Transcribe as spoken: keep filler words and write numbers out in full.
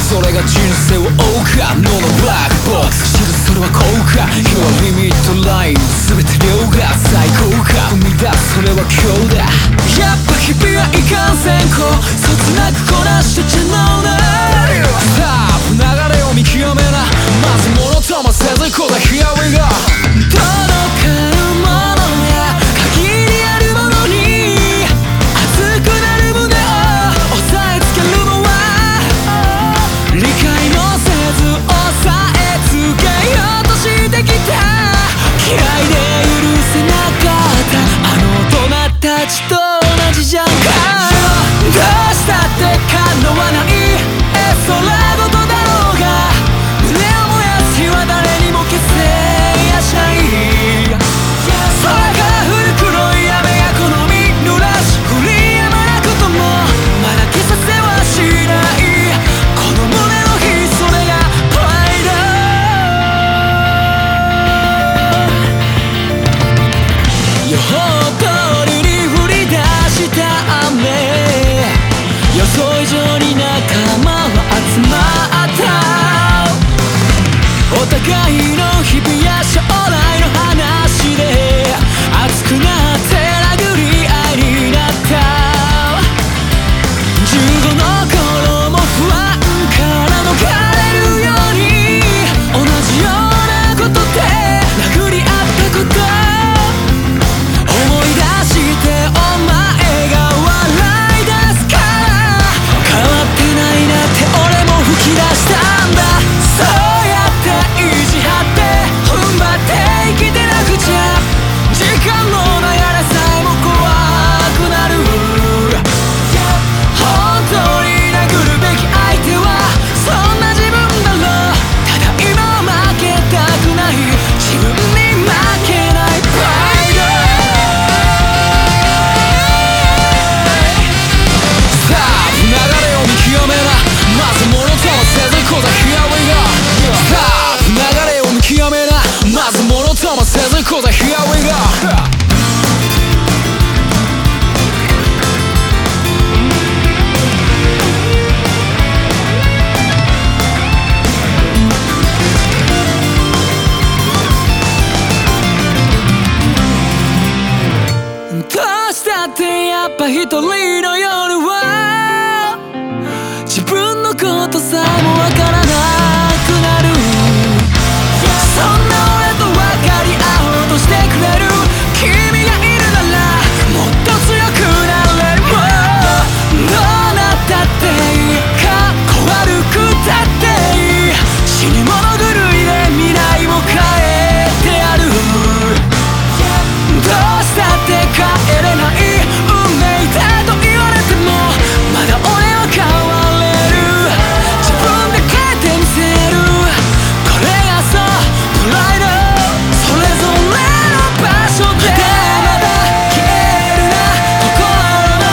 それが人生を追うか脳のブラックボックス知るそれは効果今日はリミットライン全て量が最高か生み出すそれは今日だやっぱ日々はいかんせんこそつなくこなしてちゃのうなスタープ流れを見極めなまず物ともせずこだ Here we go 届かぬものや限りあるものに熱くなる胸を押さえつけるのは理解もせず押さえつけようとしてきた嫌いで許せなかったあの大人たちと同じじゃんかどうしたって叶わない